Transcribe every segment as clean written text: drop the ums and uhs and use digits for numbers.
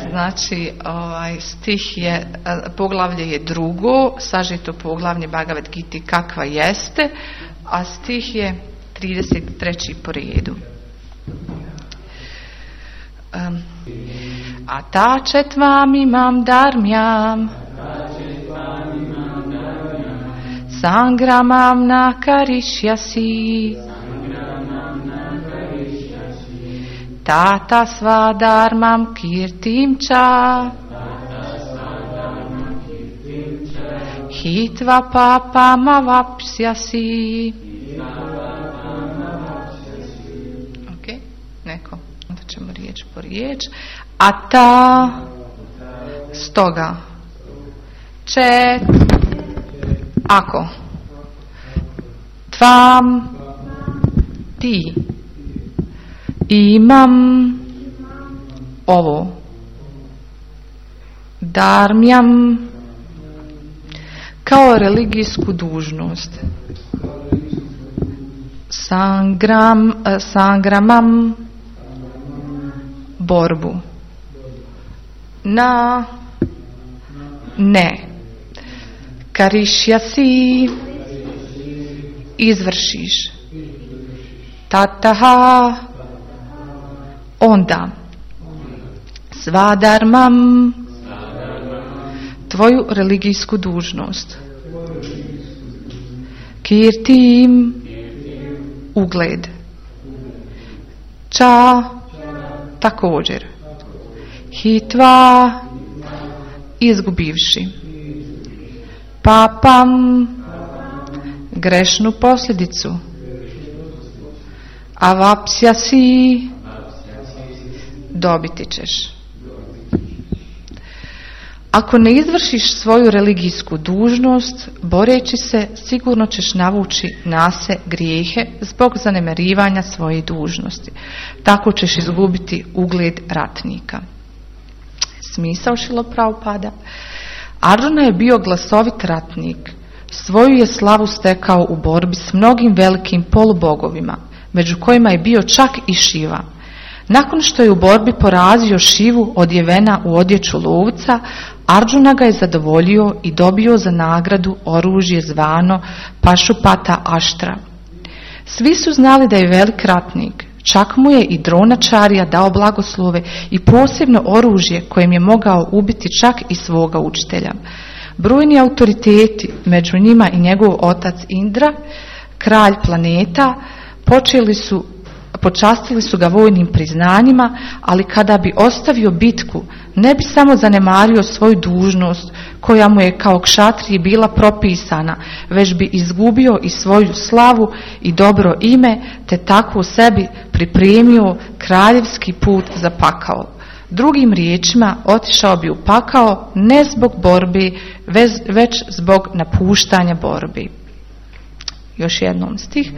Znači, stih je, poglavlje je drugo, sažeto poglavlje Bhagavad Gita kakva jeste, a stih je 33. po redu. Atačetvam imam dharmyam sangramam na karishyasi tata svadharmam kirtim cha hitva papam avapsyasi. Ok, neko, onda ćemo riječ po riječ. Ata, stoga, čet, ako, tvam, ti, imam, ovo, dharmyam, kao religijsku dužnost, sangramam, borbu, na, ne, karishyasi, izvršiš, tataha, onda, svadharmam, tvoju religijsku dužnost, kirtim, ugled, ča, također, hitva, izgubivši, papam, grešnu posljedicu, avapsyasi, dobiti ćeš. Ako ne izvršiš svoju religijsku dužnost, boreći se, sigurno ćeš navući na se grijehe zbog zanemarivanja svoje dužnosti. Tako ćeš izgubiti ugled ratnika. Smisao Šrila Prabhupada. Arjuna je bio glasovit ratnik. Svoju je slavu stekao u borbi s mnogim velikim polubogovima, među kojima je bio čak i Šiva. Nakon što je u borbi porazio Šivu odjevena u odjeću lovca, Arjuna ga je zadovoljio i dobio za nagradu oružje zvano Pašupata Aštra. Svi su znali da je velik ratnik, čak mu je i Dronačarija dao blagoslove i posebno oružje kojim je mogao ubiti čak i svoga učitelja. Brojni autoriteti, među njima i njegov otac Indra, kralj planeta, počastili su ga vojnim priznanjima, ali kada bi ostavio bitku, ne bi samo zanemario svoju dužnost koja mu je kao kšatriji bila propisana, već bi izgubio i svoju slavu i dobro ime, te tako u sebi pripremio kraljevski put za pakao. Drugim riječima, otišao bi u pakao ne zbog borbi, već zbog napuštanja borbi. Još jednom stih.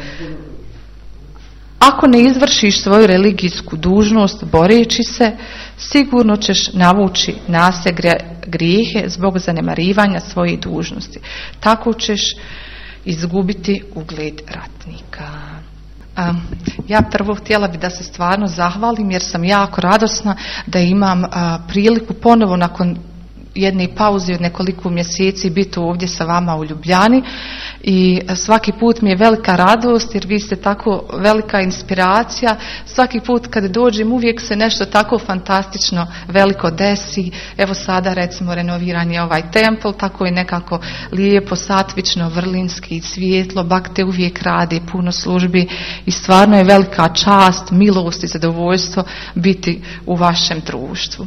Ako ne izvršiš svoju religijsku dužnost boreći se, sigurno ćeš navući na se grijehe zbog zanemarivanja svoje dužnosti. Tako ćeš izgubiti ugled ratnika. Ja prvo htjela bi da se stvarno zahvalim jer sam jako radosna da imam priliku ponovo nakon jedne pauze od nekoliko mjeseci biti ovdje sa vama u Ljubljani i svaki put mi je velika radost jer vi ste tako velika inspiracija. Svaki put kad dođem uvijek se nešto tako fantastično veliko desi. Evo sada recimo renoviran je ovaj templ, tako je nekako lijepo, satvično, vrlinski, svjetlo, bakte uvijek rade, puno službi i stvarno je velika čast, milost i zadovoljstvo biti u vašem društvu.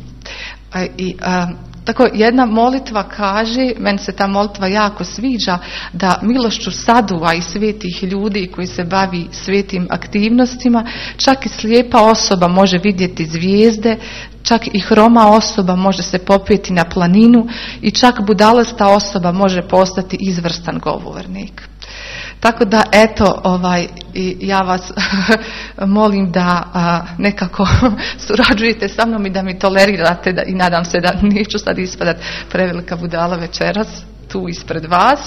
Tako jedna molitva kaže, meni se ta molitva jako sviđa, da milošću saduva i svetih ljudi koji se bavi svetim aktivnostima, čak i slijepa osoba može vidjeti zvijezde, čak i hroma osoba može se popeti na planinu i čak budalasta osoba može postati izvrstan govornik. Tako da eto, ja vas molim da nekako surađujete sa mnom i da mi tolerirate i nadam se da neću sad ispadat prevelika budala večeras tu ispred vas.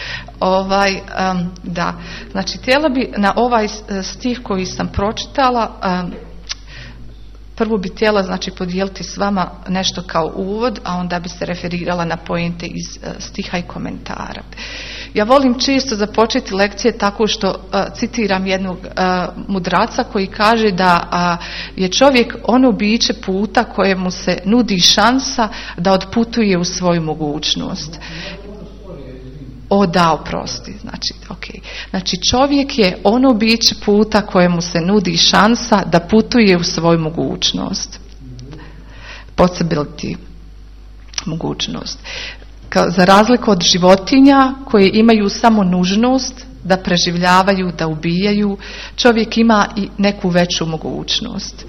Da, znači htjela bi na ovaj stih koji sam pročitala prvo bi htjela znači podijeliti s vama nešto kao uvod, a onda bi se referirala na pointe iz stiha i komentara. Ja volim često započeti lekcije tako što citiram jednog mudraca koji kaže da je čovjek ono biće puta kojemu se nudi šansa da odputuje u svoju mogućnost. Oprosti. Znači čovjek je ono biće puta kojemu se nudi šansa da putuje u svoju mogućnost. Possibility. Mogućnost. Za razliku od životinja koje imaju samo nužnost da preživljavaju, da ubijaju, čovjek ima i neku veću mogućnost.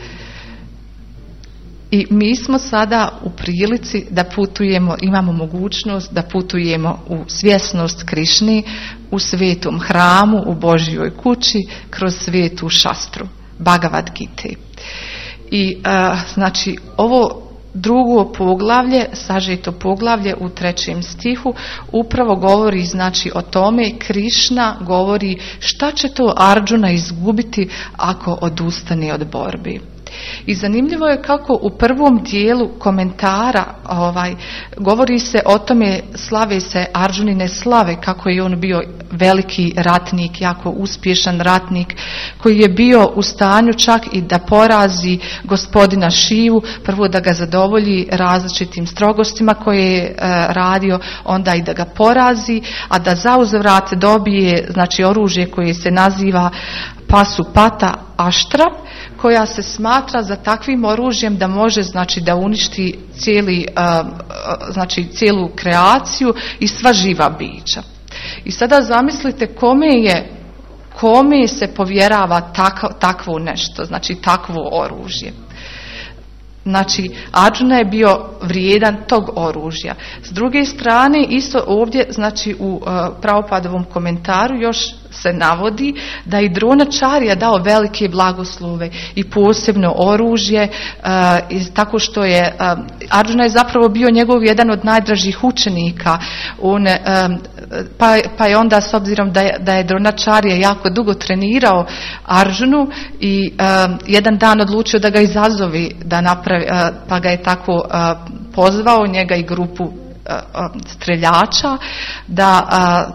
I mi smo sada u prilici da putujemo, imamo mogućnost da putujemo u svjesnost Krišni, u svetom hramu, u Božjoj kući, kroz svetu šastru, Bhagavad Gita. I znači ovo drugo poglavlje, sažeto poglavlje u 3. stihu, upravo govori znači o tome, Krišna govori šta će to Arjuna izgubiti ako odustane od borbi. I zanimljivo je kako u prvom dijelu komentara govori se o tome, slave se Arjunine slave, kako je on bio veliki ratnik, jako uspješan ratnik, koji je bio u stanju čak i da porazi gospodina Šivu, prvo da ga zadovolji različitim strogostima koje je radio, onda i da ga porazi, a da zauzvrat dobije znači oružje koje se naziva Pasupata Aštra, koja se smatra za takvim oružjem da može znači da uništi cijelu kreaciju i sva živa bića. I sada zamislite kome se povjerava takvo nešto, znači takvo oružje. Znači, Arjuna je bio vrijedan tog oružja. S druge strane, isto ovdje, znači u Prabhupadovom komentaru još se navodi da i Dronačarija dao velike blagoslove i posebno oružje, tako što je Arjuna je zapravo bio njegov jedan od najdražih učenika. Pa je onda, s obzirom da je Dronačarija jako dugo trenirao Arjunu i jedan dan odlučio da ga izazove da napravi, pa ga je tako pozvao, njega i grupu streljača, da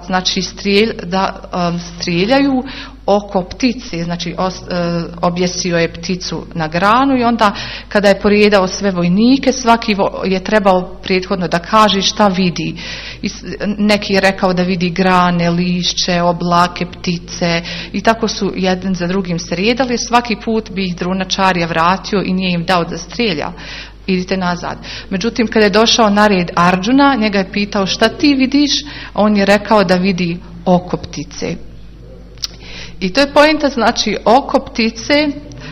strijeljaju oko ptice, znači objesio je pticu na granu i onda kada je porijedao sve vojnike, svaki je trebao prethodno da kaže šta vidi. Neki je rekao da vidi grane, lišće, oblake, ptice i tako su jedan za drugim se rijedali. Svaki put bi ih Dronačarija vratio i nije im dao da strelja. Idite nazad. Međutim, kada je došao na red Arjuna, njega je pitao šta ti vidiš, a on je rekao da vidi oko ptice. I to je poenta, znači oko ptice.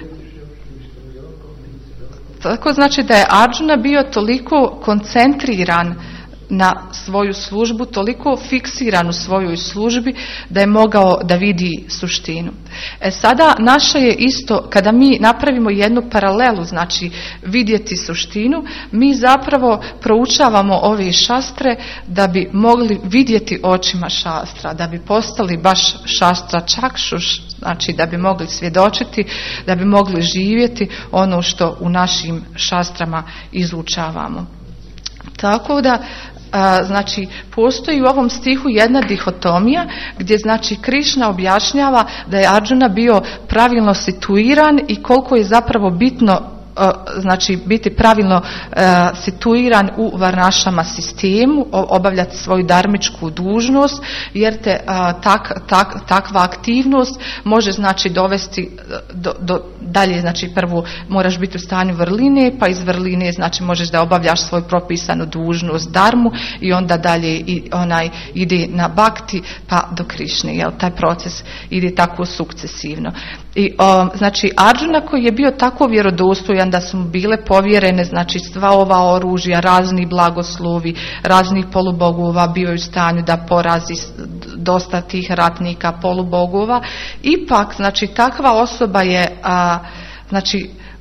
Tako znači da je Arjuna bio toliko koncentriran na svoju službu, toliko fiksiran u svojoj službi da je mogao da vidi suštinu. Sada naša je isto, kada mi napravimo jednu paralelu, znači vidjeti suštinu, mi zapravo proučavamo ove šastre da bi mogli vidjeti očima šastra, da bi postali baš šastra čakšuš, znači da bi mogli svjedočiti, da bi mogli živjeti ono što u našim šastrama izučavamo. Tako da znači postoji u ovom stihu jedna dihotomija gdje znači Krišna objašnjava da je Arjuna bio pravilno situiran i koliko je zapravo bitno znači biti pravilno situiran u varnašama sistemu, obavljati svoju dharmičku dužnost, jer te takva aktivnost može znači dovesti do dalje, znači prvo moraš biti u stanju vrline, pa iz vrline znači možeš da obavljaš svoju propisanu dužnost dharmu i onda dalje ide na bhakti pa do Krišne, jel taj proces ide tako sukcesivno. I znači Arjuna koji je bio tako vjerodostojan da su mu bile povjerene znači sva ova oružja, razni blagoslovi, raznih polubogova, bio je u stanju da porazi dosta tih ratnika polubogova, ipak znači takva osoba je znači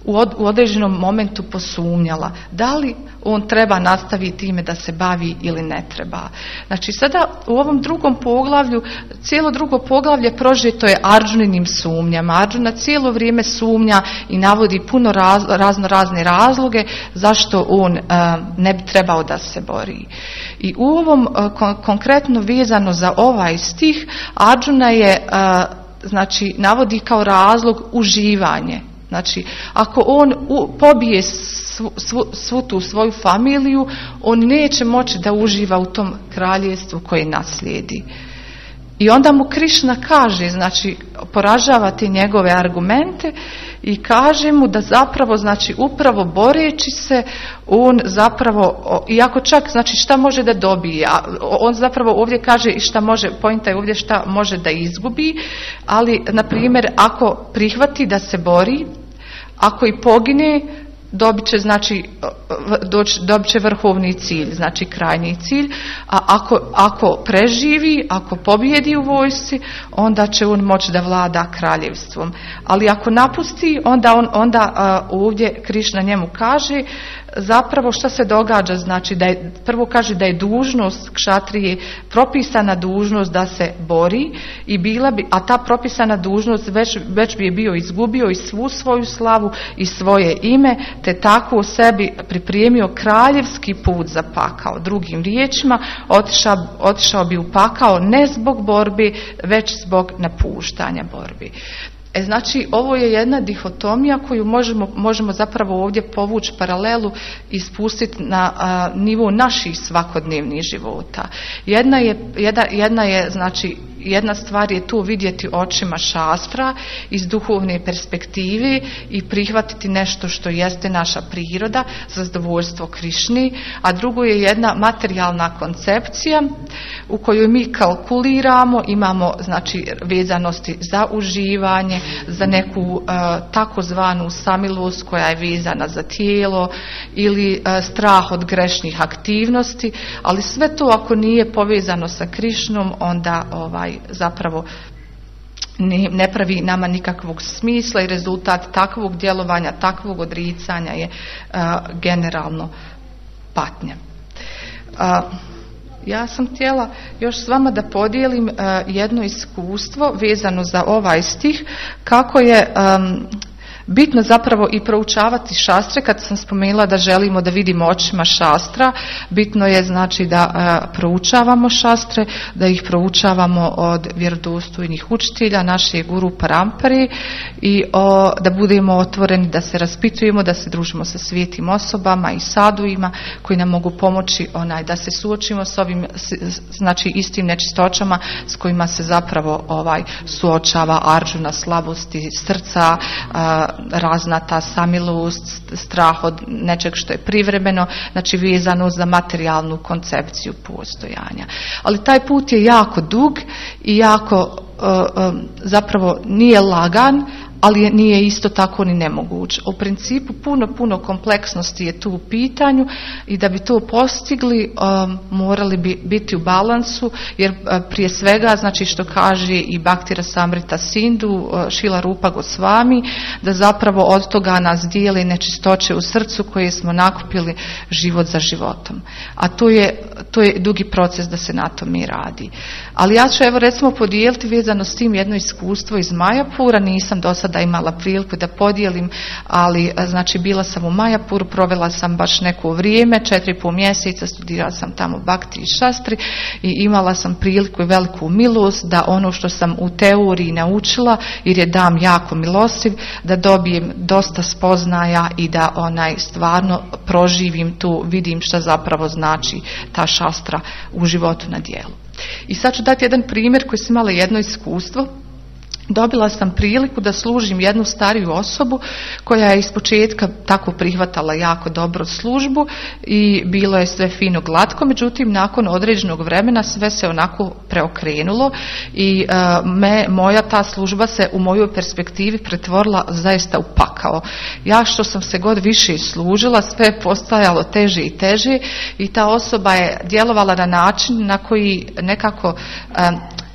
u određenom momentu posumnjala da li on treba nastaviti time da se bavi ili ne treba. Znači sada u ovom drugom poglavlju, cijelo drugo poglavlje prožeto je Arđuninim sumnjama. Arđuna cijelo vrijeme sumnja i navodi puno razne razloge zašto on ne bi trebao da se bori. I u ovom konkretno vezano za ovaj stih, Arđuna je znači navodi kao razlog uživanje. Znači, ako on pobije svu tu svoju familiju, on neće moći da uživa u tom kraljevstvu koje naslijedi. I onda mu Krišna kaže, znači, poražava te njegove argumente i kaže mu da zapravo, znači, upravo boreći se, on zapravo, iako čak, znači, šta može da dobije, on zapravo ovdje kaže i šta može, pointa je ovdje šta može da izgubi, ali, na primjer, ako prihvati da se bori, ako i pogine, dobit će vrhovni cilj, znači krajnji cilj, a ako preživi, ako pobjedi u vojsci, onda će on moći da vlada kraljevstvom. Ali ako napusti, onda ovdje Krišna njemu kaže zapravo šta se događa, znači prvo kaže da je dužnost kšatrije, propisana dužnost da se bori i a ta propisana dužnost već bi je bio izgubio i svu svoju slavu i svoje ime, te tako u sebi pripremio kraljevski put za pakao. Drugim riječima, otišao bi u pakao ne zbog borbi, već zbog napuštanja borbi. Znači, ovo je jedna dihotomija koju možemo zapravo ovdje povući paralelu i spustiti na nivo naših svakodnevnih života. Jedna stvar je tu vidjeti očima šastra iz duhovne perspektive i prihvatiti nešto što jeste naša priroda, zadovoljstvo Krišni, a drugo je jedna materijalna koncepcija u kojoj mi kalkuliramo, imamo, znači, vezanosti za uživanje, za neku takozvanu samilost koja je vezana za tijelo ili strah od grešnih aktivnosti, ali sve to ako nije povezano sa Krišnom, onda zapravo ne pravi nama nikakvog smisla i rezultat takvog djelovanja, takvog odricanja je generalno patnja. Ja sam htjela još s vama da podijelim jedno iskustvo vezano za ovaj stih, kako je bitno zapravo i proučavati šastre. Kad sam spomenula da želimo da vidimo očima šastra, bitno je, znači, da proučavamo šastre, da ih proučavamo od vjerodostojnih učitelja, naše guru parampare, i da budemo otvoreni, da se raspitujemo, da se družimo sa svijetim osobama i saduima koji nam mogu pomoći da se suočimo s ovim, znači, istim nečistoćama s kojima se zapravo suočava Arđuna, slabosti srca, raznata samilost, strah od nečeg što je privremeno, znači vezano za materijalnu koncepciju postojanja. Ali taj put je jako dug i jako zapravo nije lagan, ali nije isto tako ni nemoguć. U principu puno kompleksnosti je tu u pitanju i da bi to postigli morali bi biti u balansu, jer prije svega, znači, što kaže i Bhakti Rasamrita Sindhu, Šrila Rupa Gosvami, da zapravo od toga nas dijeli nečistoće u srcu koje smo nakupili život za životom. A to je dugi proces da se na tome radi. Ali ja ću, evo, recimo podijeliti vezano s tim jedno iskustvo iz Majapura. Nisam do sada imala priliku da podijelim, ali, znači, bila sam u Majapuru, provela sam baš neko vrijeme, 4,5 mjeseca, studirala sam tamo Bhakti i Šastri i imala sam priliku i veliku milost da ono što sam u teoriji naučila, jer je Dam jako milostiv, da dobijem dosta spoznaja i da stvarno proživim tu, vidim šta zapravo znači ta šastra u životu na djelu. I sad ću dati jedan primjer koji sam imala jedno iskustvo. Dobila sam priliku da služim jednu stariju osobu koja je ispočetka tako prihvatala jako dobro službu i bilo je sve fino glatko, međutim nakon određenog vremena sve se onako preokrenulo i moja ta služba se u mojoj perspektivi pretvorila zaista u pakao. Ja što sam se god više služila, sve je postajalo teže i teže i ta osoba je djelovala na način na koji nekako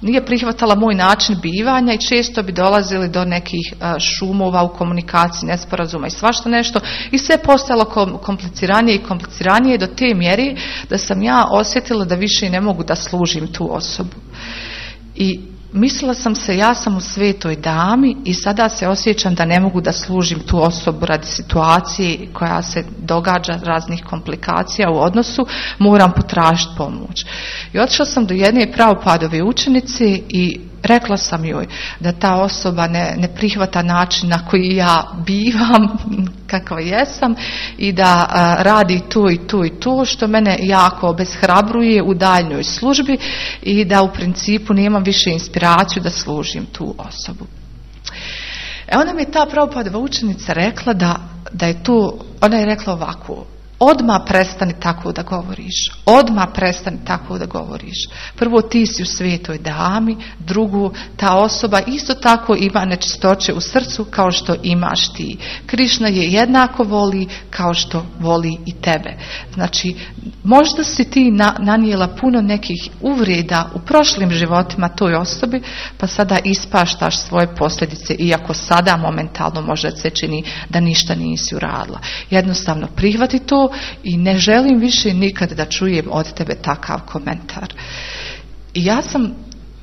nije prihvatala moj način bivanja i često bi dolazili do nekih šumova u komunikaciji, nesporazuma i svašta nešto i sve postajalo kompliciranije i kompliciranije do te mjere da sam ja osjetila da više ne mogu da služim tu osobu. I mislila sam se, ja sam u svetoj dami i sada se osjećam da ne mogu da služim tu osobu radi situacije koja se događa, raznih komplikacija u odnosu, moram potražiti pomoć. I otišla sam do jedne Prabhupadove učenice i rekla sam joj da ta osoba ne prihvata način na koji ja bivam, kakva jesam i da radi tu i tu i tu, što mene jako obeshrabruje u daljnjoj službi i da u principu nemam više inspiraciju da služim tu osobu. Onda mi je ta Prabhupadova učenica rekla da je tu, ona je rekla ovako: odmah prestani tako da govoriš. Odmah prestani tako da govoriš. Prvo, ti si u svetoj dami. Drugo, ta osoba isto tako ima nečistoće u srcu kao što imaš ti. Krišna je jednako voli kao što voli i tebe. Znači, možda si ti nanijela puno nekih uvreda u prošlim životima toj osobi, pa sada ispaštaš svoje posljedice, iako sada momentalno možda se čini da ništa nisi uradila. Jednostavno prihvati to i ne želim više nikad da čujem od tebe takav komentar. I ja sam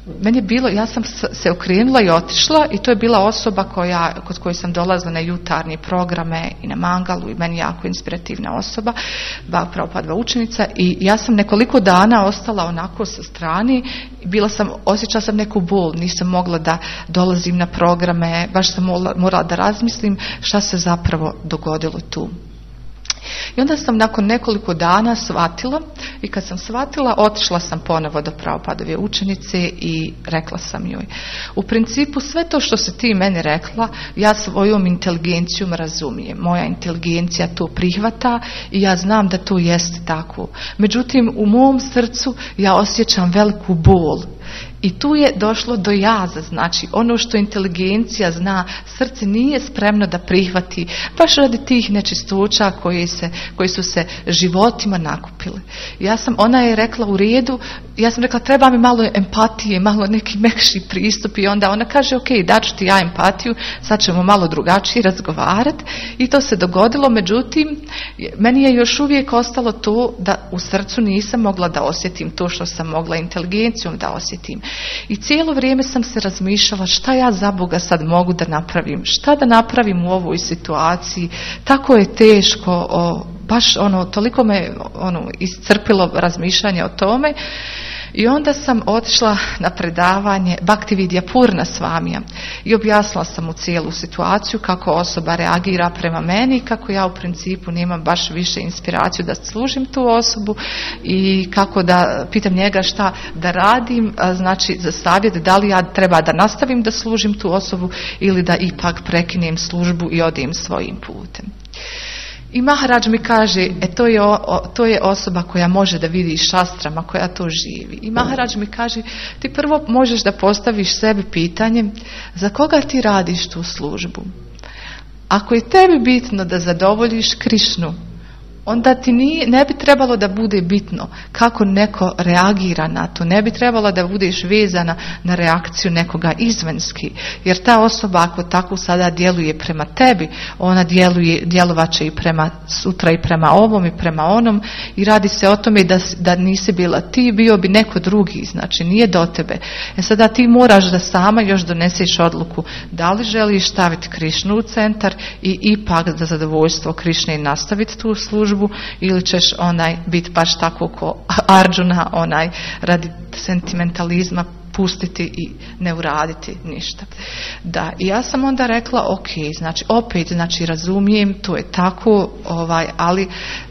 se okrenula i otišla i to je bila osoba kod koje sam dolazila na jutarnje programe i na Mangalu i meni jako inspirativna osoba, Prabhupadova učenica, i ja sam nekoliko dana ostala onako sa strani, osjećala sam neku bol, nisam mogla da dolazim na programe, baš sam morala da razmislim šta se zapravo dogodilo tu. I onda sam nakon nekoliko dana shvatila i kad sam shvatila, otišla sam ponovo do Prabhupadove učenice i rekla sam joj: u principu sve to što si ti meni rekla, ja svojom inteligencijom razumijem. Moja inteligencija to prihvata i ja znam da to jest tako. Međutim, u mom srcu ja osjećam veliku bol. I tu je došlo do jaza, znači ono što inteligencija zna, srce nije spremno da prihvati, baš radi tih nečistoća koji su se životima nakupile. Ona je rekla u redu, ja sam rekla treba mi malo empatije, malo neki mekši pristup, i onda ona kaže ok, daću ti ja empatiju, sad ćemo malo drugačije razgovarati, i to se dogodilo. Međutim, meni je još uvijek ostalo to da u srcu nisam mogla da osjetim to što sam mogla inteligencijom da osjetim. I cijelo vrijeme sam se razmišljala šta ja za Boga sad mogu da napravim, šta da napravim u ovoj situaciji, tako je teško, baš toliko me iscrpilo razmišljanje o tome. I onda sam otišla na predavanje Bhaktividya Purna Swamija i objasnila sam mu cijelu situaciju, kako osoba reagira prema meni, kako ja u principu nemam baš više inspiraciju da služim tu osobu i kako da pitam njega šta da radim, znači za savjet da li ja treba da nastavim da služim tu osobu ili da ipak prekinem službu i odem svojim putem. I Maharaj mi kaže, to je osoba koja može da vidi šastrama, koja to živi. I Maharaj mi kaže, ti prvo možeš da postaviš sebi pitanje, za koga ti radiš tu službu? Ako je tebi bitno da zadovoljiš Krišnu, onda ti ne bi trebalo da bude bitno kako neko reagira na to. Ne bi trebalo da budeš vezana na reakciju nekoga izvanjski. Jer ta osoba ako tako sada djeluje prema tebi, ona djelovat će i prema sutra i prema ovom i prema onom. I radi se o tome da nisi bila ti, bio bi neko drugi. Znači nije do tebe. Sada ti moraš da sama još doneseš odluku da li želiš staviti Krišnu u centar i ipak za zadovoljstvo Krišne nastaviti tu službu, ili ćeš biti baš tako ko Arjuna, radi sentimentalizma pustiti i ne uraditi ništa. Da, i ja sam onda rekla ok, znači razumijem, to je tako, ali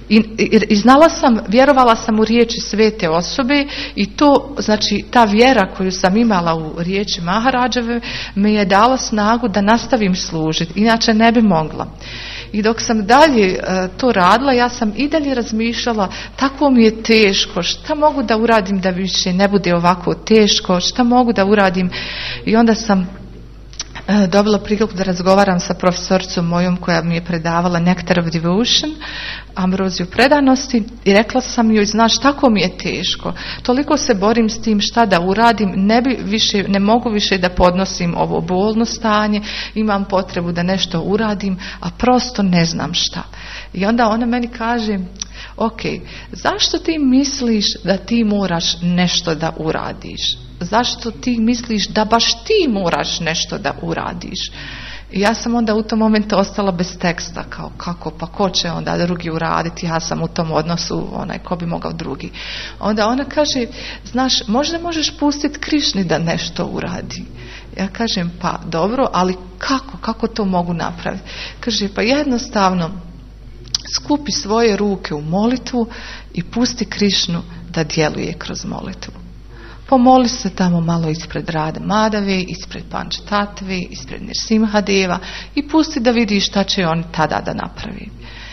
i znala sam, vjerovala sam u riječi svete osobe i to, znači ta vjera koju sam imala u riječi Maharađeve me je dala snagu da nastavim služiti, inače ne bi mogla. I dok sam dalje to radila, ja sam i dalje razmišljala, tako mi je teško, šta mogu da uradim da više ne bude ovako teško, šta mogu da uradim. I onda sam dobila priliku da razgovaram sa profesoricom mojom koja mi je predavala Nectar of Devotion, ambroziju predanosti, i rekla sam joj, znaš, tako mi je teško, toliko se borim s tim šta da uradim, ne mogu više da podnosim ovo bolno stanje, imam potrebu da nešto uradim, a prosto ne znam šta. I onda ona meni kaže, ok, zašto ti misliš da ti moraš nešto da uradiš? Zašto ti misliš da baš ti moraš nešto da uradiš? I ja sam onda u tom momentu ostala bez teksta, kao kako, pa ko će onda drugi uraditi, ja sam u tom odnosu, ko bi mogao drugi. Onda ona kaže, znaš, možda možeš pustiti Krišni da nešto uradi. Ja kažem, pa dobro, ali kako to mogu napraviti? Kaže, pa jednostavno, skupi svoje ruke u molitvu i pusti Krišnu da djeluje kroz molitvu. Pomoli se tamo malo ispred Rade Madave, ispred Pančtatve, ispred Nirsimhadeva i pusti da vidi šta će on tada da napravi.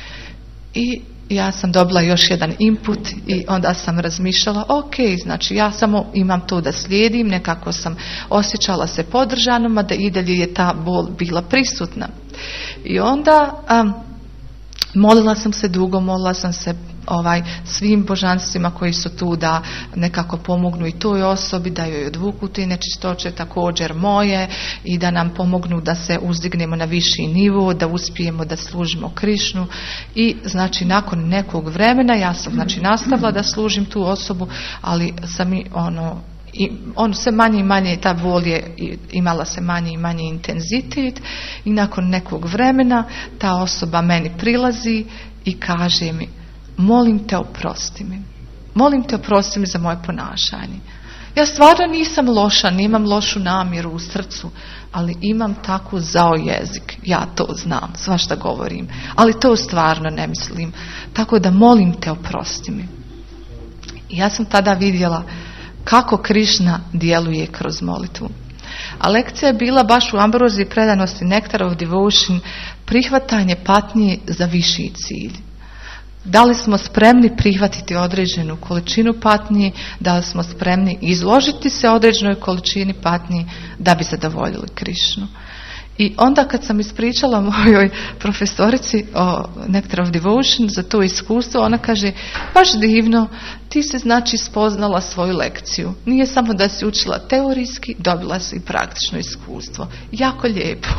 I ja sam dobila još jedan input i onda sam razmišljala, ok, znači ja samo imam to da slijedim, nekako sam osjećala se podržanom, a da i dalje je ta bol bila prisutna. I onda molila sam se dugo, molila sam se svim božanstvima koji su tu da nekako pomognu i toj osobi, da joj odvuku te nečistoće, također moje, i da nam pomognu da se uzdignemo na viši nivo, da uspijemo da služimo Krišnu. I znači nakon nekog vremena ja sam znači nastavila da služim tu osobu, ali sam sve manje i manje, ta bol je imala se manje i manje intenzitet, i nakon nekog vremena ta osoba meni prilazi i kaže mi, molim te oprosti mi za moje ponašanje. Ja stvarno nisam loša, nemam lošu namjeru u srcu, ali imam tako zao jezik, ja to znam, svašta govorim, ali to stvarno ne mislim, tako da molim te oprosti mi. I ja sam tada vidjela kako Krišna djeluje kroz molitvu. A lekcija je bila baš u ambroziji predanosti Nectar of Devotion, prihvatanje patnje za viši cilj. Da li smo spremni prihvatiti određenu količinu patnje, da li smo spremni izložiti se određenoj količini patnje da bi zadovoljili Krišnu. I onda kad sam ispričala mojoj profesorici o Nectar of Devotion za to iskustvo, ona kaže, baš divno, ti si znači spoznala svoju lekciju. Nije samo da si učila teorijski, dobila si i praktično iskustvo. Jako lijepo.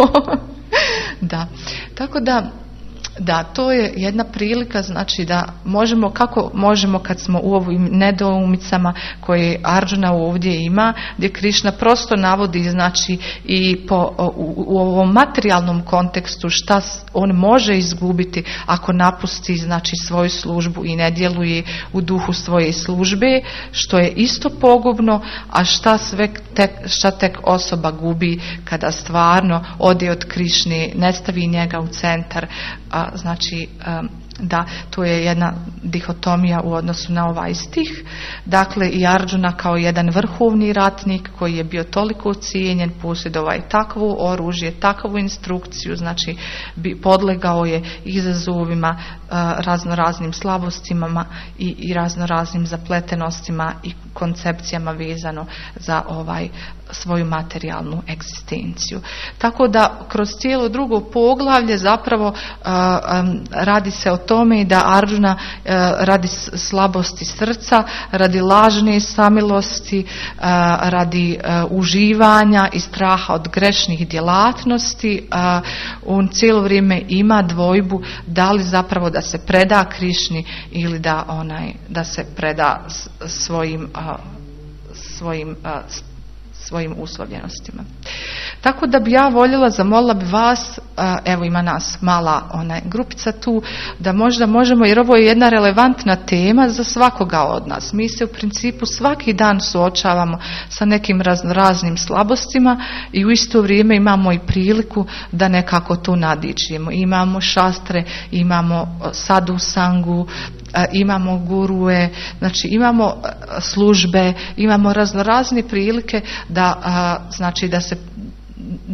Da. Tako da, to je jedna prilika, znači da kako možemo kad smo u ovim nedoumicama koje Arjuna ovdje ima, gdje Krišna prosto navodi, znači i u ovom materijalnom kontekstu šta on može izgubiti ako napusti znači svoju službu i ne djeluje u duhu svoje službe, što je isto pogubno, a šta tek osoba gubi kada stvarno ode od Krišne, ne stavi njega u centar. Znači da, to je jedna dihotomija u odnosu na ovaj stih. Dakle, i Arjuna kao jedan vrhovni ratnik koji je bio toliko cijenjen, posjedovao je takvo oružje, takvu instrukciju, znači podlegao je izazovima, raznoraznim slabostima i raznoraznim zapletenostima i koncepcijama vezano za svoju materijalnu egzistenciju. Tako da kroz cijelo drugo poglavlje zapravo radi se o tome da Arjuna radi slabosti srca, radi lažne samilosti, radi uživanja i straha od grešnih djelatnosti, on cijelo vrijeme ima dvojbu da li zapravo da se preda Krišni ili da se preda svojim uslovljenostima. Tako da bi ja voljela, zamolila bi vas, evo ima nas mala grupica tu, da možda možemo, jer ovo je jedna relevantna tema za svakoga od nas. Mi se u principu svaki dan suočavamo sa nekim raznim slabostima i u isto vrijeme imamo i priliku da nekako to nadiđemo. Imamo šastre, imamo sadhu sangu, imamo gurue, znači imamo službe, imamo razne prilike da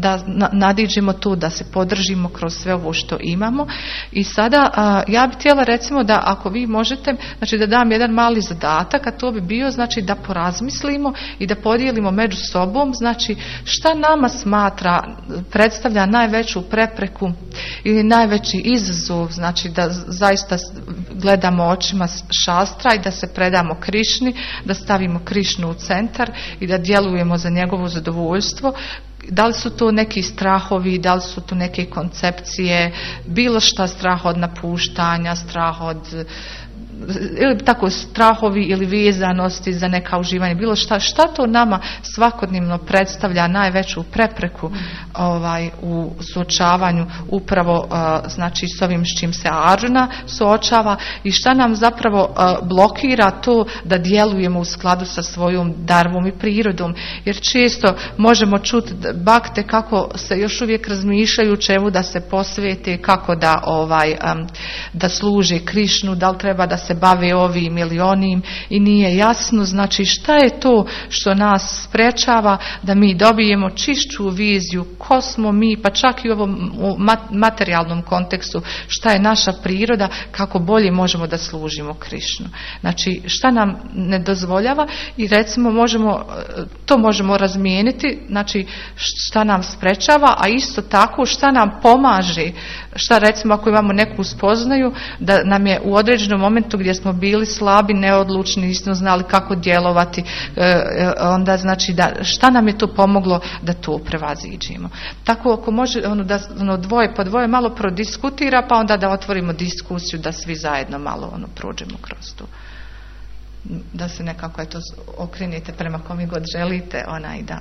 da nadiđemo tu, da se podržimo kroz sve ovo što imamo. I sada ja bih htjela recimo da ako vi možete, znači da dam jedan mali zadatak, a to bi bio znači da porazmislimo i da podijelimo među sobom, znači šta nama predstavlja najveću prepreku ili najveći izazov, znači da zaista gledamo očima šastra i da se predamo Krišni, da stavimo Krišnu u centar i da djelujemo za njegovo zadovoljstvo. Da li su to neki strahovi, da li su to neke koncepcije, bilo šta, strah od napuštanja, strah od ili tako strahovi ili vezanosti za neka uživanja, bilo šta to nama svakodnevno predstavlja najveću prepreku u suočavanju upravo znači s ovim s čim se Arjuna suočava i šta nam zapravo blokira to da djelujemo u skladu sa svojom darvom i prirodom, jer često možemo čuti bakte kako se još uvijek razmišljaju čemu da se posvete, kako da služe Krišnu, da li treba da se bave ovim ili onim i nije jasno znači šta je to što nas sprečava da mi dobijemo čišću viziju ko smo mi, pa čak i u ovom materijalnom kontekstu šta je naša priroda, kako bolje možemo da služimo Krišnu. Znači šta nam ne dozvoljava i recimo možemo razmijeniti, znači šta nam sprečava, a isto tako šta nam pomaže, šta recimo ako imamo neku spoznaju da nam je u određenom momentu gdje smo bili slabi, neodlučni, nismo znali kako djelovati, onda znači šta nam je to pomoglo da to prevaziđemo. Tako ako može da dvoje po dvoje malo prodiskutira, pa onda da otvorimo diskusiju da svi zajedno malo prođemo kroz to. Da se nekako okrenete prema kome god želite, da.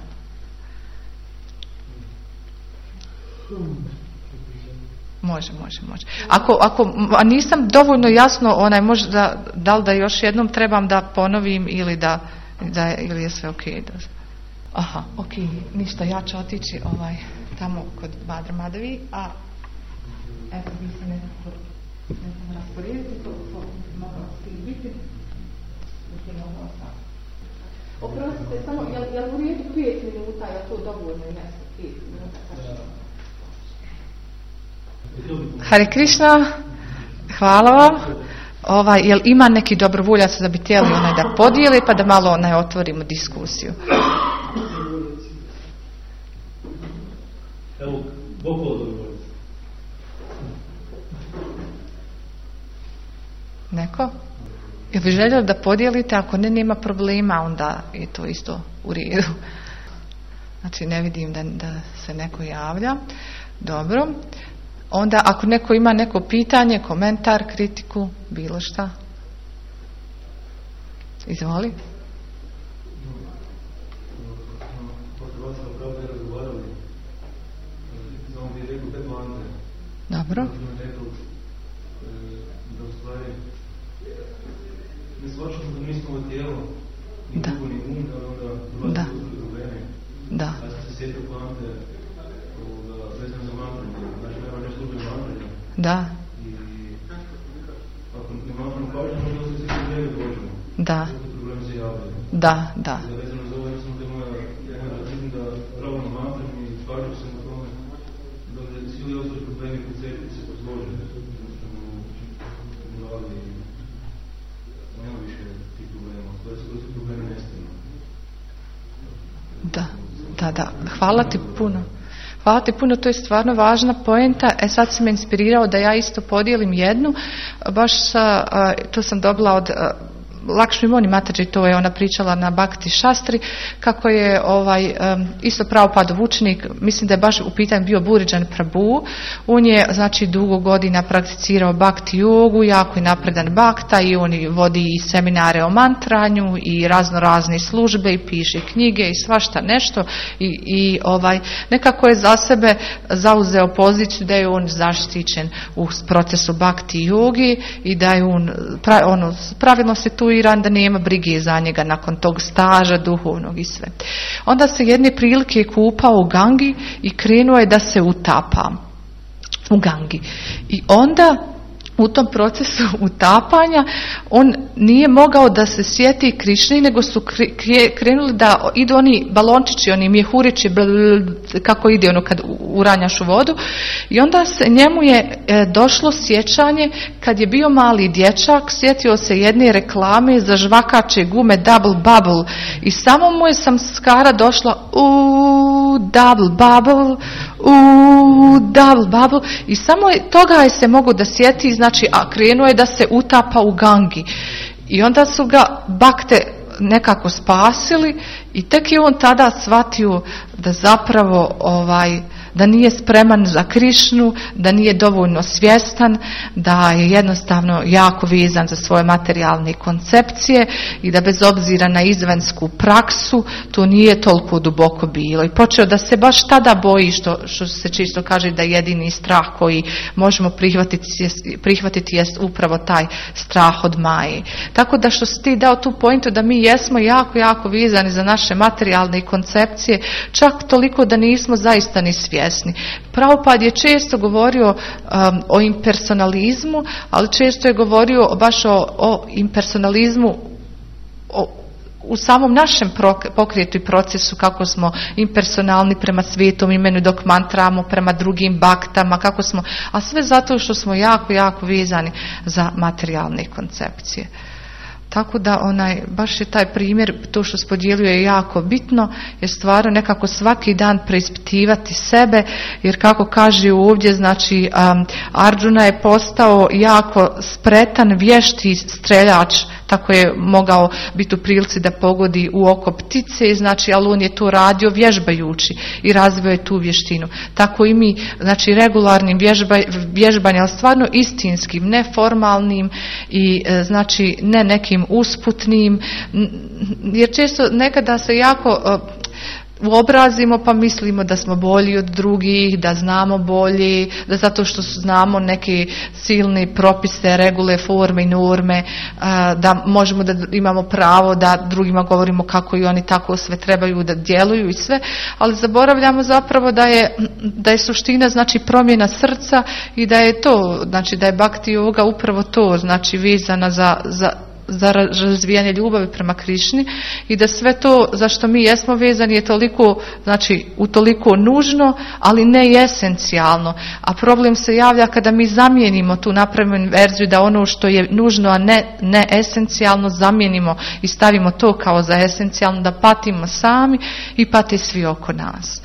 Može. Ako nisam dovoljno jasno, možda da li da još jednom trebam da ponovim ili ili je sve ok. Aha, ok, ništa, ja ću otići tamo kod Badra Madavi, a evo vi se nekako rasporediti, to mogla svi biti. Oprostite, samo, jel u redu 5 minuta, je to dovoljno, jesno, 5 minuta, Hare Krishna, hvala vam. Jel ima neki dobrovoljac da bi htjeli da podijeli pa da malo otvorimo diskusiju? Evo, Bokolo dobrovoljac. Neko? Jel bi željeli da podijelite? Ako ne, nema problema, onda je to isto u redu. Znači ne vidim da se neko javlja. Dobro. Onda ako neko ima neko pitanje, komentar, kritiku, bilo šta. Izvoli. Dobro. Da. Da. Da. Da. Da, da. Da. Hvala ti puno. Hvala ti puno, to je stvarno važna poenta. Sad si me inspirirao da ja isto podijelim jednu. Baš to sam dobila od Lakšmi Moni Mataji, to je ona pričala na Bhakti Shastri, kako je isto Prabhupadov učenik, mislim da je baš u pitanju bio Burijan Prabhu. On je znači dugo godina prakticirao Bhakti jogu, jako je napredan Bhakta i on vodi i seminare o mantranju i razne službe i piše knjige i svašta nešto i nekako je za sebe zauzeo poziciju da je on zaštićen u procesu Bhakti jogi i da je on pravilno situiran, da nema brige za njega nakon tog staža duhovnog i sve. Onda se jedne prilike kupao u Gangi i krenuo je da se utapa u Gangi. I onda u tom procesu utapanja on nije mogao da se sjeti Krišni, nego su krenuli da idu oni balončići, oni mjehurići, kako ide ono kad uranjaš u vodu, i onda se njemu je došlo sjećanje kad je bio mali dječak, sjetio se jedne reklame za žvakače gume Double Bubble i samo mu je samskara došla Double Bubble, Double Bubble, i samo toga je se mogu da sjeti, znači, a krenuo je da se utapa u Gangi. I onda su ga bakte nekako spasili i tek je on tada shvatio da zapravo da nije spreman za Krišnu, da nije dovoljno svjestan, da je jednostavno jako vezan za svoje materijalne koncepcije i da bez obzira na izvansku praksu to nije toliko duboko bilo. I počeo da se baš tada boji, što se čisto kaže da jedini strah koji možemo prihvatiti jest upravo taj strah od Maje. Tako da što si ti dao tu pointu da mi jesmo jako, jako vezani za naše materijalne koncepcije, čak toliko da nismo zaista ni svjesni. Prabhupada je često govorio o impersonalizmu, ali često je govorio baš o impersonalizmu u samom našem pokretu i procesu, kako smo impersonalni prema Svetom imenu dok mantramo, prema drugim baktama, kako smo, a sve zato što smo jako, jako vezani za materijalne koncepcije. Tako da baš je taj primjer, to što spodjelio je jako bitno, je stvarno nekako svaki dan preispitivati sebe, jer kako kaže ovdje, znači Arjuna je postao jako spretan, vješti streljač, tako je mogao biti u prilici da pogodi u oko ptice, znači, ali on je to radio vježbajući i razvio je tu vještinu. Tako i mi, znači, regularnim vježbanjem, ali stvarno istinskim, neformalnim i znači ne nekim usputnim, jer često nekada se jako uobrazimo pa mislimo da smo bolji od drugih, da znamo bolje, da zato što znamo neke silne propise, regule, forme i norme, da možemo da imamo pravo da drugima govorimo kako i oni tako sve trebaju da djeluju i sve, ali zaboravljamo zapravo da je suština, znači, promjena srca i da je to, znači, da je bhakti yoga upravo to, znači, vezana za razvijanje ljubavi prema Krišni i da sve to za što mi jesmo vezani je toliko, znači, utoliko nužno, ali ne esencijalno. A problem se javlja kada mi zamijenimo tu napravljenu verziju da ono što je nužno, a ne esencijalno, zamijenimo i stavimo to kao za esencijalno, da patimo sami i pate svi oko nas.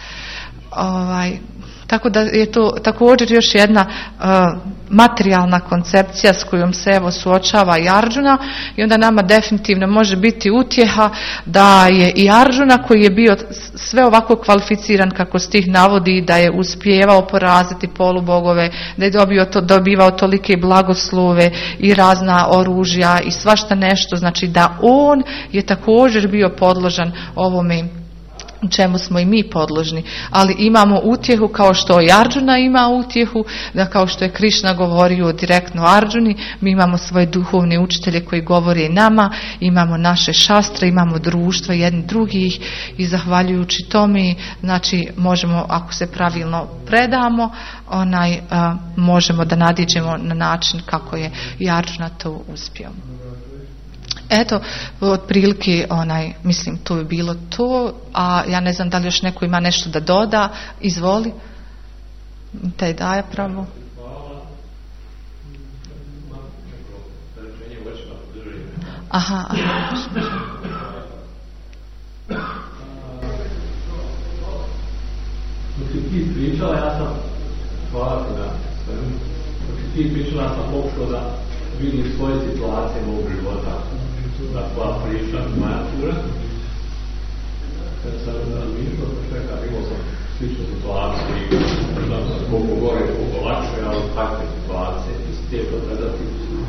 Tako da je to također još jedna materijalna koncepcija s kojom se evo suočava i Arjuna, i onda nama definitivno može biti utjeha da je i Arjuna, koji je bio sve ovako kvalificiran kako stih navodi, da je uspijevao poraziti polubogove, da je dobivao tolike blagoslove i razna oružja i svašta nešto, znači da on je također bio podložan ovome čemu smo i mi podložni, ali imamo utjehu kao što i Arjuna ima utjehu, da kao što je Krišna govorio direktno Arjuni, mi imamo svoje duhovne učitelje koji govore nama, imamo naše šastre, imamo društvo jedni drugih i zahvaljujući tome, znači, možemo, ako se pravilno predamo, možemo da nadiđemo na način kako je i Arjuna to uspio. Eto, otprilike, mislim, to je bilo to, a ja ne znam da li još neko ima nešto da doda, izvoli, te daje pravo. Aha. Dok si ti pričala, ja sam, hvala ti na svemu, dok si ti pričala, ja sam pokušao da vidim svoje situacije mog života. Da koja priča moja tura. Kad sam razmišljao čeka, imao sam sličnu situaciju, da sam koliko gore, koliko lakše, ali takve situacije i te to predati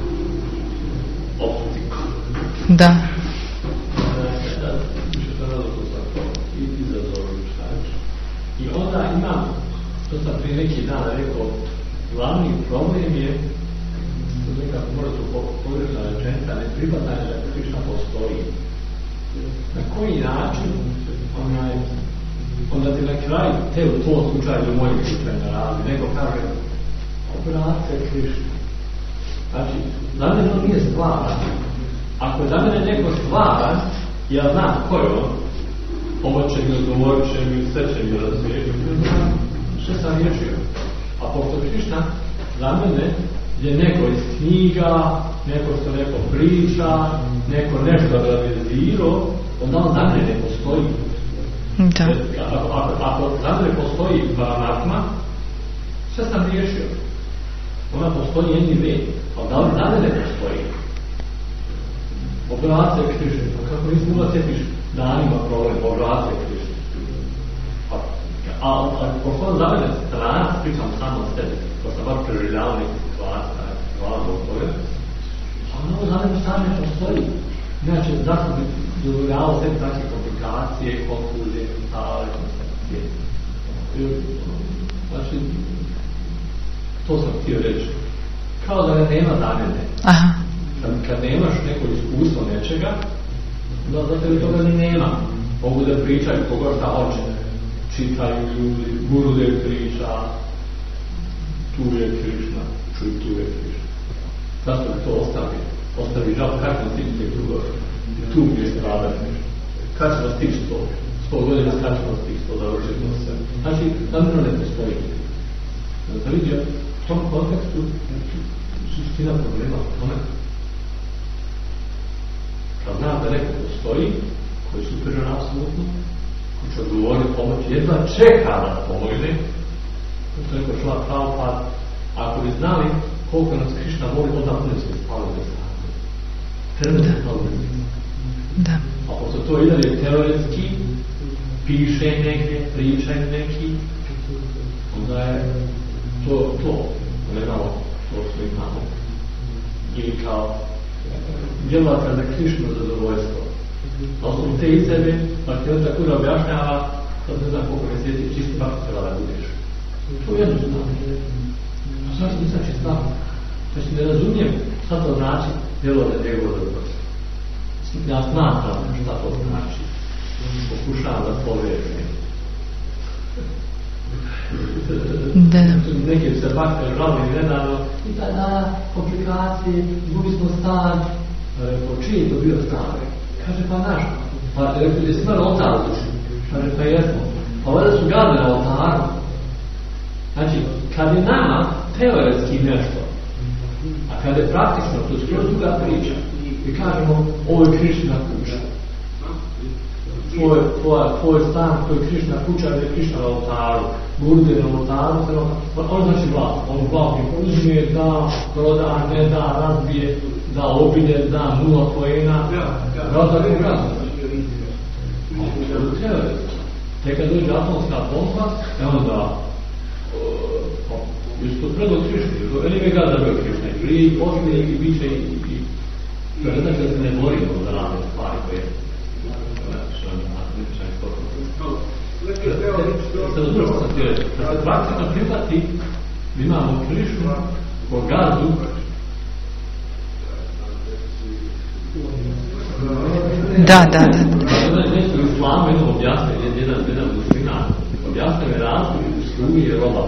optiku. Da. Više sam različno sam to i izazovim šta još. I onda imam, to sam prije neki dan rekao, glavni problem je nekako mora tu pogrešna rečenica, ne prihvatanje da Krišna postoji. Na koji način onda ti na kraju, te u tvojom slučaju, u mojim slučaju ne radi, nego kaže, obrate Krišna. Znači, za mene on nije stvaran. Ako je za mene neko stvaran, ja znam ko je on, pomoće mi, odgovorit će mi, sve će mi razvijeti, sve sam riješio. A pošto Krišna za mene je neko iz knjiga, neko što neko priča, neko nešto realizirao, onda on za mene ne postoji. Da. Ako za mene postoji Paramatma, sve sam riješio. Ona postoji jedni red, ali da on za mene postoji. Operacija Krišne, pa kako nisam mogla sjetiš danima problem operacije Krišne. Ali pošto on za mene stranac, pričam samo o sebi, ko sam baš preživljavao neke situacije, hvala Bog toga, ali ono za mene sam ne postoji. Inače, zašto bi dozvoljavao sebi takve komplikacije, konfuzije, mentale, koncepcije. Znači, to sam htio reći. Kao da nema za mene. Aha. Kad nemaš neko iskustvo nečega, da za tebe toga ni nema. Mogu da pričaju koga šta hoće. Čitaju ljudi, Gurudev priča, tu je Krišna, čuj tu je Krišna. Zašto bi to ostavi? Ostavi žal, kad ćemo stići tek drugo? Tu gdje je stradati nešto. Kad ćemo stići to? 100 godina kad ćemo stići to, završiti se. Znači, da ne postoji. Da vidio, u tom kontekstu suština problema u tome. Kad znam da neko postoji, koji je superior apsolutno, koji će odgovoriti pomoći, jedva čeka da pomogne, to je ko šla Prabhupada, ako bi znali koliko nas Krišna voli, onda ne se spali bez sami. Treba da spali bez sami. Da. A pošto to ide je teoretski, piše neke, pričaj neki, onda je to nemamo to što imamo. Ili kao djelovati za Krišno zadovoljstvo. Na osnovu te i sebe, pa ti on tako da objašnjava, sad ne znam koliko mjeseci čisti bak treba da budeš. To je jednostavno. A sad nisam čista. Znači ne razumijem šta to znači djelovati za njegovo zadovoljstvo. Ja smatram šta to znači. Pokušavam da povežem. Neki se bak žalili nedavno i tada komplikacije, izgubili smo stan. Po čiji je to bio stan? Kaže pa naš. Pa rekli da smo na oltaru duši. Kaže pa jesmo. Pa ovdje su gadne na oltaru. Znači, kad je nama teoretski nešto, a kad je praktično, to je skroz druga priča. I kažemo, ovo je Krišna kuća. Tvoj stan, to je Krišna kuća, je Krišna na oltaru. Gurde na oltaru, on znači vlast. On vlast uzme, da, proda, ne da, razbije, da obilje, da, 0 poena, razda je razda. Tek kad dođe atomska bomba, onda isto predlog Krišne, ili mi gada bio Krišne, prije, poslije i biće i to ne znači da se ne borimo za razne stvari koje da se praktično prihvati, imamo Krišnu, ko gazdu, Da. Nešto u islamu jednom objasnio, jedan musliman, objasnio je razliku između sluge i roba.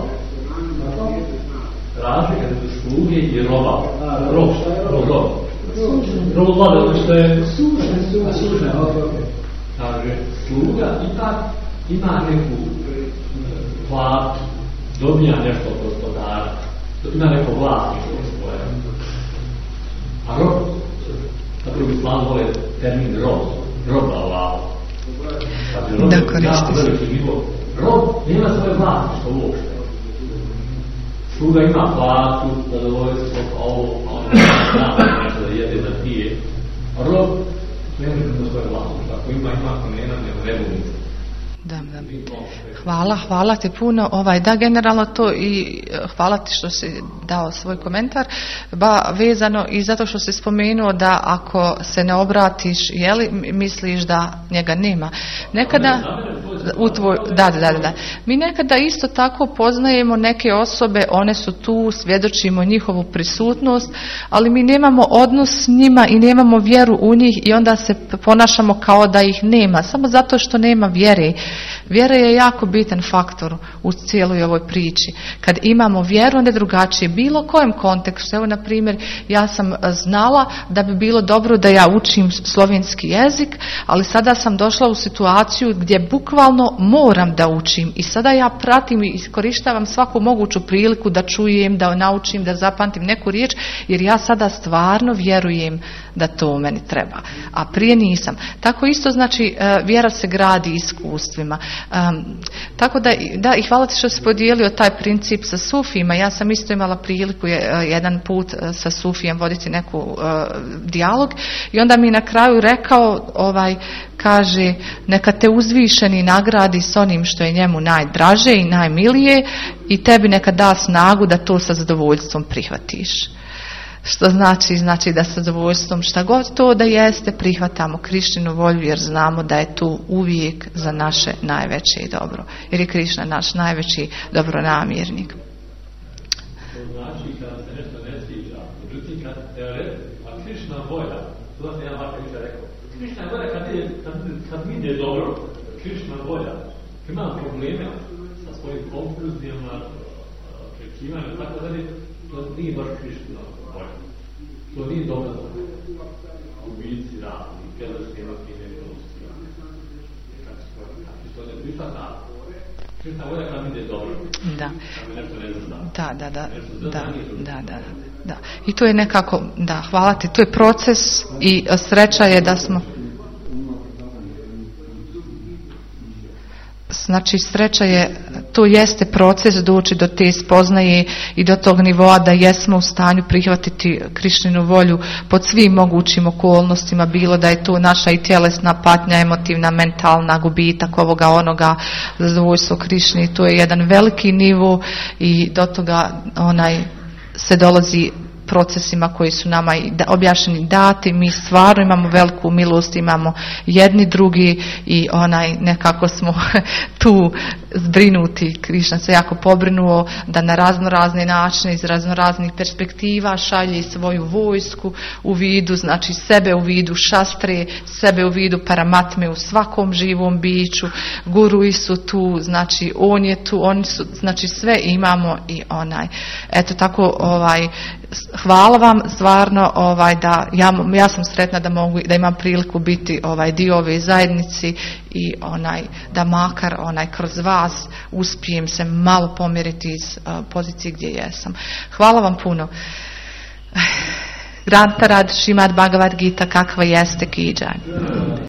Razlika između sluge i roba. Rob. Rob vlada, što je sušen. Kaže, sluga ipak ima neku platu, dobija nešto od gospodara, ima neko vlasništvo svoje. A rob, tako bi islam vole termin rob Allah. Da koristiš. Rob nema svoje vlasništvo uopšte. Sluga ima platu, zadovoljstvo, ovo, nešto da jede, da pije. A rob nema svoje vlasništvo. Ako ima, ako nema, ne mogu. Da. Hvala ti puno. Da, generalno to i hvala ti što si dao svoj komentar, vezano i zato što si spomenuo da ako se ne obratiš, misliš da njega nema. Nekada da. Mi nekada isto tako poznajemo neke osobe, one su tu, svjedočimo njihovu prisutnost, ali mi nemamo odnos s njima i nemamo vjeru u njih i onda se ponašamo kao da ih nema, samo zato što nema vjere. Vjera je jako bitan faktor u cijeloj ovoj priči. Kad imamo vjeru, onda je drugačije. Bilo kojem kontekstu. Evo, na primjer, ja sam znala da bi bilo dobro da ja učim slovenski jezik, ali sada sam došla u situaciju gdje bukvalno moram da učim. I sada ja pratim i iskorištavam svaku moguću priliku da čujem, da naučim, da zapamtim neku riječ, jer ja sada stvarno vjerujem da to meni treba. A prije nisam. Tako isto znači vjera se gradi iskustvima. Tako da i hvala ti što si podijelio taj princip sa sufijima. Ja sam isto imala priliku jedan put sa sufijem voditi neku dijalog i onda mi na kraju rekao, kaže, neka te uzvišeni nagradi s onim što je njemu najdraže i najmilije i tebi neka da snagu da to sa zadovoljstvom prihvatiš. Što znači da sa zadovoljstvom šta god to da jeste prihvatamo Krišninu volju, jer znamo da je to uvijek za naše najveće dobro. Jer je Krišna naš najveći dobronamjernik. To znači kada se nešto ne sviđa, međutim kad Krišna volja, to sam ja ovako više rekao, Krišna volja kad mi ide dobro, Krišna volja, kad imam probleme sa svojim konfuzijama, očekivanjima, tako dalje, to nije baš Krišna volja. To nije dobro za ubici, razni, pjeleške, notine, to ne prihvata. Krišna volja kad mi ide dobro. Da. Kad mi nešto ne zna. Da. I to je nekako, hvala ti, to je proces i sreća je da smo... Znači sreća je, to jeste proces doći do te spoznaje i do tog nivoa da jesmo u stanju prihvatiti Krišninu volju pod svim mogućim okolnostima, bilo da je to naša i tjelesna patnja, emotivna, mentalna, gubitak ovoga, onoga, zadovoljstvo Krišni, to je jedan veliki nivo i do toga se dolazi procesima koji su nama objašnjeni dati, mi stvarno imamo veliku milost, imamo jedni drugi i nekako smo tu zbrinuti. Krišna se jako pobrinuo da na razne načine, iz raznih perspektiva šalje svoju vojsku u vidu, znači sebe u vidu šastre, sebe u vidu paramatme u svakom živom biću, guruji su tu, znači on je tu, oni su, znači sve imamo i eto tako hvala vam stvarno da ja sam sretna da imam priliku biti dio ove zajednici i da makar kroz vas uspijem se malo pomjeriti iz pozicije gdje jesam. Hvala vam puno. Grantarad Šrimad Bhagavad Gita kakva jeste kiđa.